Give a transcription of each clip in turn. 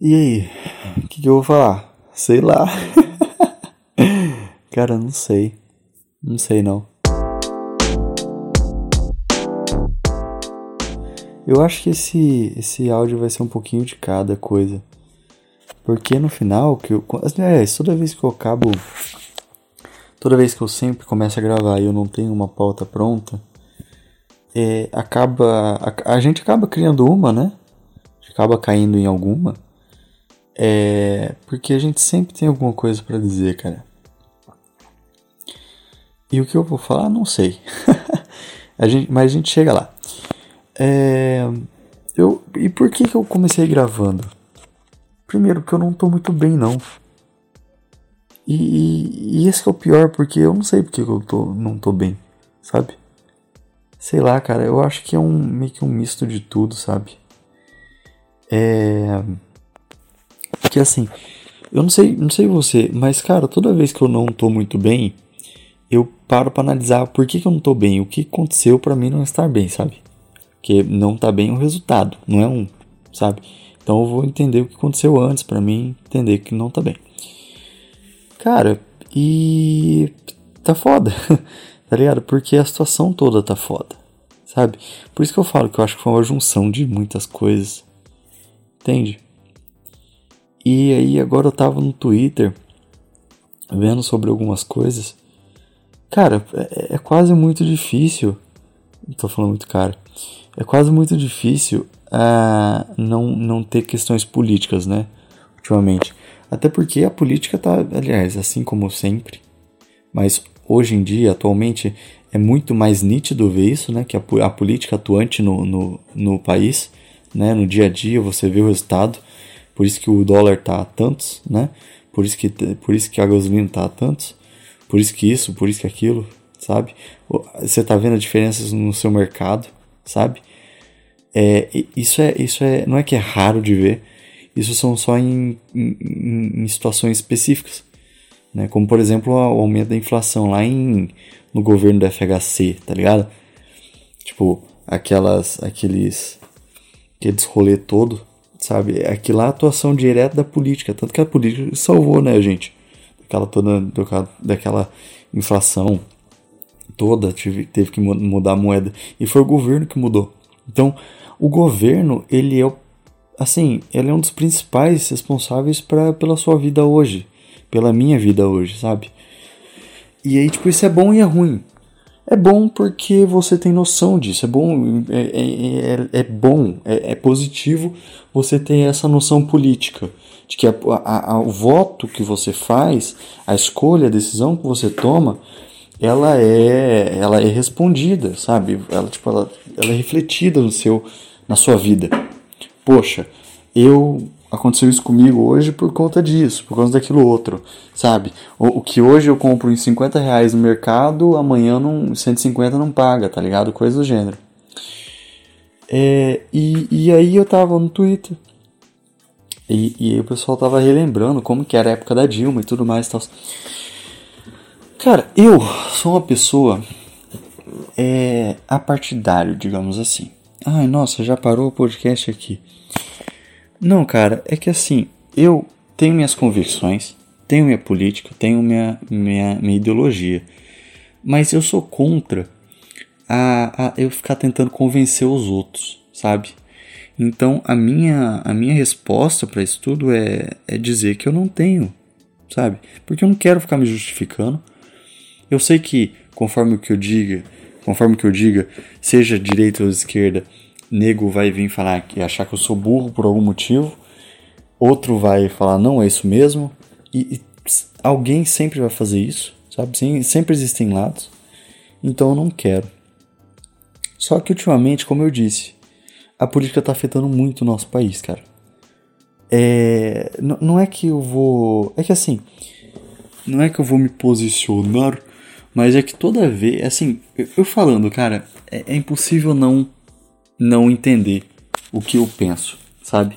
E aí, o que eu vou falar? Sei lá. Cara, não sei. Não sei não. Eu acho que esse áudio vai ser um pouquinho de cada coisa. Porque no final, toda vez que eu acabo. Toda vez que eu sempre começo a gravar e eu não tenho uma pauta pronta, a gente acaba criando uma, né? A gente acaba caindo em alguma. Porque a gente sempre tem alguma coisa pra dizer, cara. E o que eu vou falar, não sei. Mas a gente chega lá. E por que eu comecei gravando? Primeiro, porque eu não tô muito bem, não. E esse que é o pior, porque eu não sei porque não tô bem, sabe? Sei lá, cara, eu acho que é meio que um misto de tudo, sabe? Porque assim, eu não sei você, mas cara, toda vez que eu não tô muito bem, eu paro pra analisar por que eu não tô bem, o que aconteceu pra mim não estar bem, sabe? Porque não tá bem o resultado, não é sabe? Então eu vou entender o que aconteceu antes pra mim entender que não tá bem. Cara, e tá foda, tá ligado? Porque a situação toda tá foda, sabe? Por isso que eu falo que eu acho que foi uma junção de muitas coisas, entende? E aí agora eu tava no Twitter vendo sobre algumas coisas. Cara, é quase muito difícil. Tô falando muito cara. É quase muito difícil não ter questões políticas, né? Ultimamente. Até porque a política tá, aliás, assim como sempre. Mas hoje em dia, atualmente, é muito mais nítido ver isso, né? Que a política atuante no país, né? No dia a dia, você vê o resultado. Por isso que o dólar tá a tantos, né? Por isso que a gasolina tá a tantos. Por isso que isso, por isso que aquilo, sabe? Você tá vendo as diferenças no seu mercado, sabe? Isso não é que é raro de ver. Isso são só em situações específicas, né? Como por exemplo o aumento da inflação lá no governo do FHC, tá ligado? Tipo, aqueles rolê todo, sabe? Aquilo lá é a atuação direta da política, tanto que a política salvou, né, gente? Daquela inflação toda, teve que mudar a moeda. E foi o governo que mudou. Então, o governo, ele é um dos principais responsáveis pela sua vida hoje. Pela minha vida hoje, sabe? E aí, tipo, isso é bom e é ruim. É bom porque você tem noção disso. É bom, é positivo você ter essa noção política. De que o voto que você faz, a escolha, a decisão que você toma, ela é respondida, sabe? Ela é refletida na sua vida. Poxa, aconteceu isso comigo hoje por conta disso, por causa daquilo outro, sabe? O que hoje eu compro em R$ 50 no mercado, amanhã 150 não paga, tá ligado? Coisa do gênero. E aí eu tava no Twitter. E aí o pessoal tava relembrando como que era a época da Dilma e tudo mais e tal. Cara, eu sou uma pessoa apartidário, digamos assim. Ai, nossa, já parou o podcast aqui. Não, cara, é que assim, eu tenho minhas convicções, tenho minha política, tenho minha ideologia, mas eu sou contra eu ficar tentando convencer os outros, sabe? Então a minha resposta para isso tudo é dizer que eu não tenho, sabe? Porque eu não quero ficar me justificando. Eu sei que conforme o que eu diga, seja direita ou esquerda, nego vai vir falar que achar que eu sou burro por algum motivo, outro vai falar não, é isso mesmo, e alguém sempre vai fazer isso, sabe? Sempre existem lados, então eu não quero. Só que ultimamente, como eu disse, a política tá afetando muito o nosso país, cara. Não é que eu vou... É que assim, não é que eu vou me posicionar, mas é que toda vez, assim, eu falando, cara, é impossível não entender o que eu penso, sabe?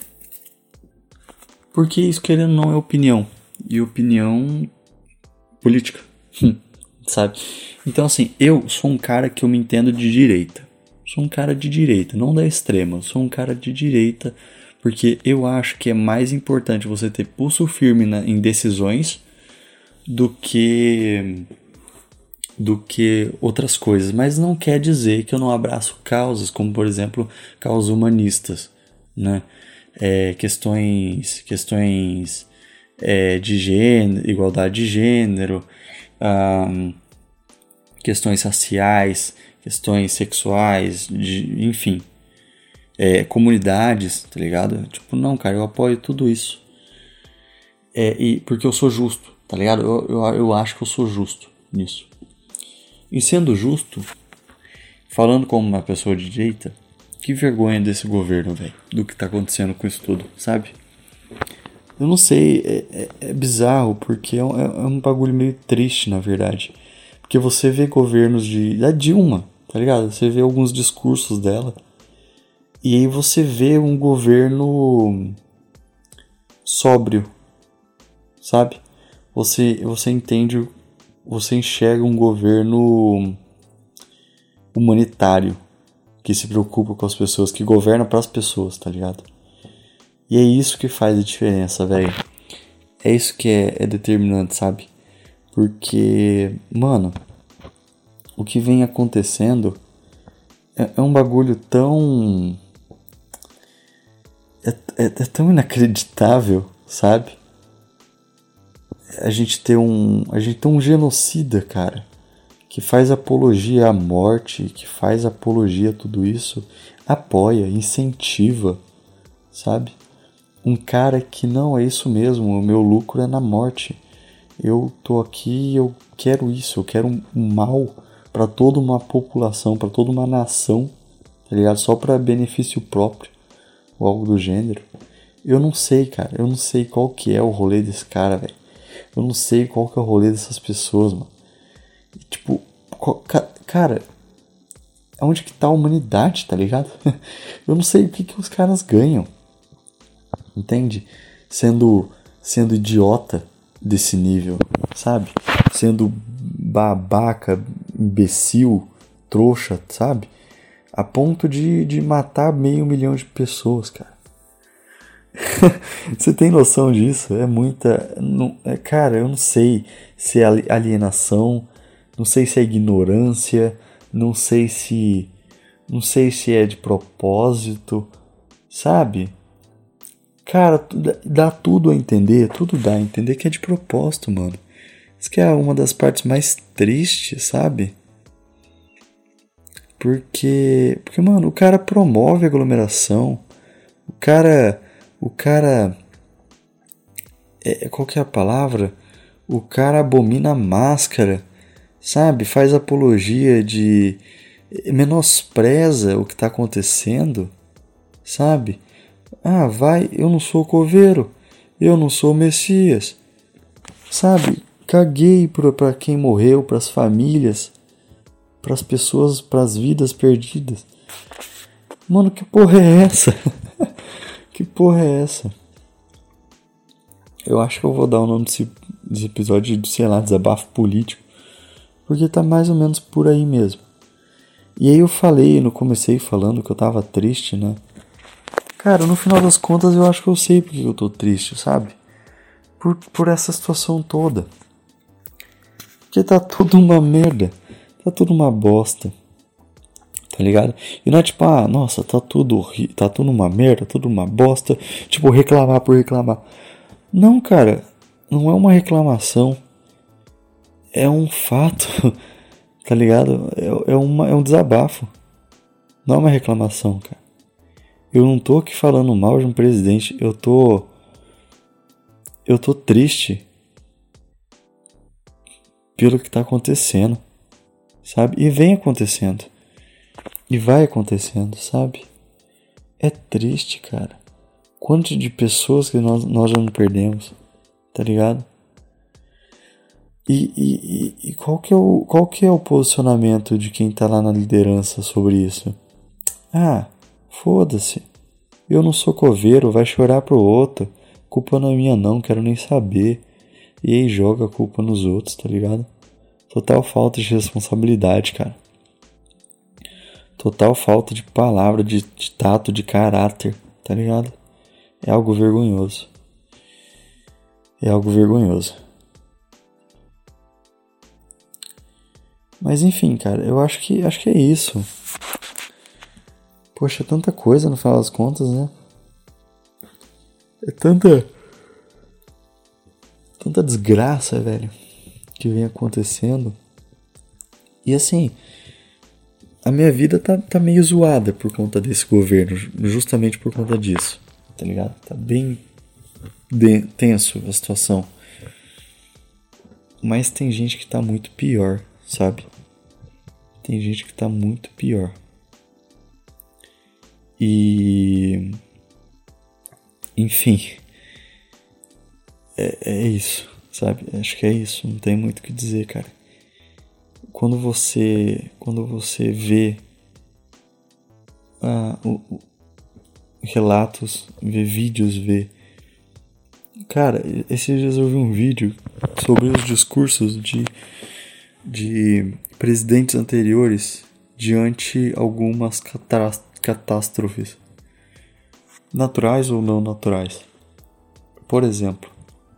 Porque isso, querendo ou não, é opinião. E opinião política, sabe? Então, assim, eu sou um cara que eu me entendo de direita. Sou um cara de direita, não da extrema. Sou um cara de direita Porque eu acho que é mais importante você ter pulso firme em decisões do que outras coisas. Mas não quer dizer que eu não abraço causas, como por exemplo, causas humanistas, né? Questões de gênero, igualdade de gênero, questões raciais, questões sexuais, enfim, comunidades, tá ligado? Tipo, não, cara, eu apoio tudo isso. Porque eu sou justo, tá ligado? Eu acho que eu sou justo nisso. E sendo justo, falando como uma pessoa de direita, que vergonha desse governo, velho, do que tá acontecendo com isso tudo, sabe? Eu não sei, é bizarro, porque é um bagulho meio triste, na verdade. Porque você vê governos da Dilma, tá ligado? Você vê alguns discursos dela, e aí você vê um governo sóbrio, sabe? Você entende, você enxerga um governo humanitário, que se preocupa com as pessoas, que governa para as pessoas, tá ligado? E é isso que faz a diferença, velho. É isso que é determinante, sabe? Porque, mano, o que vem acontecendo é um bagulho tão... É tão inacreditável, sabe? A gente tem um genocida, cara, que faz apologia à morte, que faz apologia a tudo isso, apoia, incentiva, sabe? Um cara que não é isso mesmo, o meu lucro é na morte. Eu tô aqui, eu quero isso, eu quero um mal para toda uma população, para toda uma nação, tá ligado? Só para benefício próprio, ou algo do gênero. Eu não sei, cara, eu não sei qual que é o rolê desse cara, velho. Eu não sei qual que é o rolê dessas pessoas, mano. Tipo, cara, onde que tá a humanidade, tá ligado? Eu não sei o que os caras ganham. Entende? Sendo idiota desse nível, sabe? Sendo babaca, imbecil, trouxa, sabe? A ponto de matar 500 mil de pessoas, cara. Você tem noção disso? É muita... cara, eu não sei se é alienação, não sei se é ignorância, não sei se é de propósito, sabe? Cara, dá tudo a entender, tudo dá a entender que é de propósito, mano. Isso que é uma das partes mais tristes, sabe? Porque, mano, o cara promove aglomeração, o cara, qual que é a palavra? O cara abomina a máscara, sabe? Faz apologia menospreza o que tá acontecendo, sabe? Ah, eu não sou coveiro, eu não sou Messias, sabe? Caguei pra quem morreu, pras famílias, pras pessoas, pras vidas perdidas. Mano, que porra é essa? Que porra é essa? Eu acho que eu vou dar o nome desse episódio de, sei lá, desabafo político, porque tá mais ou menos por aí mesmo. E aí eu comecei falando que eu tava triste, né? Cara, no final das contas eu acho que eu sei porque eu tô triste, sabe? Por essa situação toda. Porque tá tudo uma merda. Tá tudo uma bosta. Tá ligado? E não é tipo, nossa, tá tudo uma merda, tudo uma bosta. Tipo, reclamar por reclamar. Não, cara. Não é uma reclamação. É um fato. Tá ligado? É um desabafo. Não é uma reclamação, cara. Eu não tô aqui falando mal de um presidente. Eu tô triste pelo que tá acontecendo, sabe? E vem acontecendo. E vai acontecendo, sabe? É triste, cara. Quanto de pessoas que nós já não perdemos, tá ligado? E qual que é o posicionamento de quem tá lá na liderança sobre isso? Foda-se. Eu não sou coveiro, vai chorar pro outro. Culpa não é minha não, quero nem saber. E aí joga a culpa nos outros, tá ligado? Total falta de responsabilidade, cara. Total falta de palavra, de tato, de caráter, tá ligado? É algo vergonhoso. É algo vergonhoso. Mas enfim, cara, eu acho que é isso. Poxa, tanta coisa no final das contas, né? É tanta desgraça, velho, que vem acontecendo. E assim, a minha vida tá meio zoada por conta desse governo, justamente por conta disso, tá ligado? Tá bem tenso a situação. Mas tem gente que tá muito pior, sabe? Tem gente que tá muito pior. E... Enfim... É isso, sabe? Acho que é isso, não tem muito o que dizer, cara. Quando você vê relatos, vê vídeos, vê... Cara, esses dias eu vi um vídeo sobre os discursos de presidentes anteriores diante algumas catástrofes, naturais ou não naturais. Por exemplo,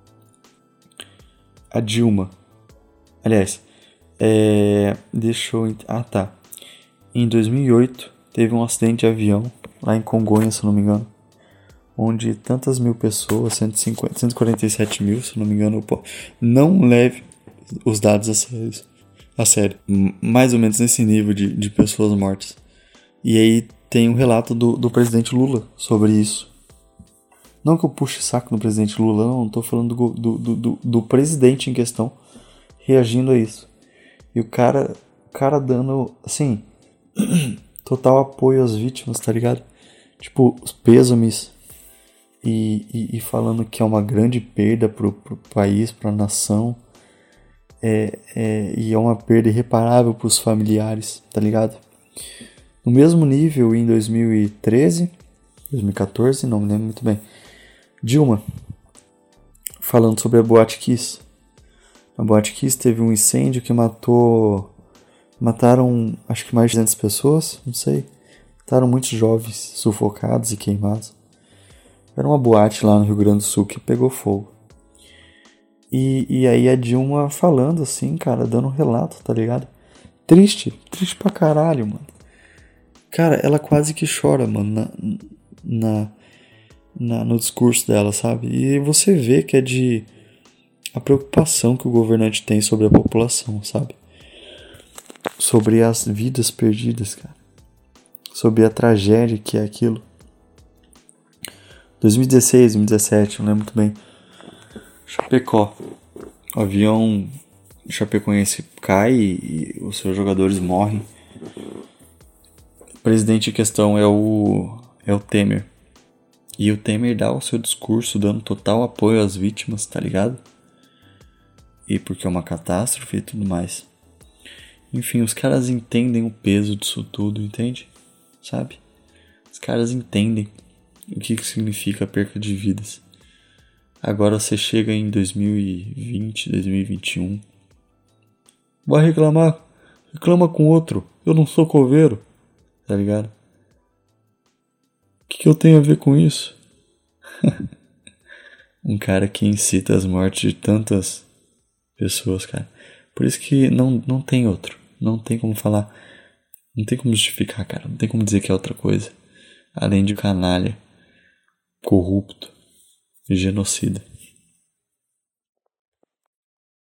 a Dilma. Aliás, deixa eu... Ah, tá. Em 2008, teve um acidente de avião lá em Congonhas, se não me engano, onde tantas mil pessoas, 147 mil, se não me engano, não leve os dados a sério. Mais ou menos nesse nível de pessoas mortas. E aí tem um relato do presidente Lula sobre isso. Não que eu puxe saco no presidente Lula, não tô falando do presidente em questão reagindo a isso. E o cara dando, assim, total apoio às vítimas, tá ligado? Tipo, os pêsames e falando que é uma grande perda pro país, pra nação. E é uma perda irreparável pros familiares, tá ligado? No mesmo nível, em 2013, 2014, não me lembro muito bem, Dilma, falando sobre a Boate Kiss. A Boate Kiss teve um incêndio que mataram acho que mais de 200 pessoas, não sei. Mataram muitos jovens sufocados e queimados. Era uma boate lá no Rio Grande do Sul que pegou fogo. E aí a Dilma falando assim, cara, dando um relato, tá ligado? Triste pra caralho, mano. Cara, ela quase que chora, mano, no discurso dela, sabe? E você vê que é de a preocupação que o governante tem sobre a população, sabe? Sobre as vidas perdidas, cara. Sobre a tragédia que é aquilo. 2016, 2017, não lembro muito bem. Chapecó. O avião chapecoense cai e os seus jogadores morrem. O presidente em questão é o Temer. E o Temer dá o seu discurso dando total apoio às vítimas, tá ligado? E porque é uma catástrofe e tudo mais. Enfim, os caras entendem o peso disso tudo, entende? Sabe? Os caras entendem o que significa a perca de vidas. Agora você chega em 2020, 2021. Vai reclamar? Reclama com outro. Eu não sou coveiro. Tá ligado? O que eu tenho a ver com isso? Um cara que incita as mortes de tantas pessoas, cara. Por isso que não tem outro. Não tem como falar. Não tem como justificar, cara. Não tem como dizer que é outra coisa. Além de canalha, corrupto e genocida.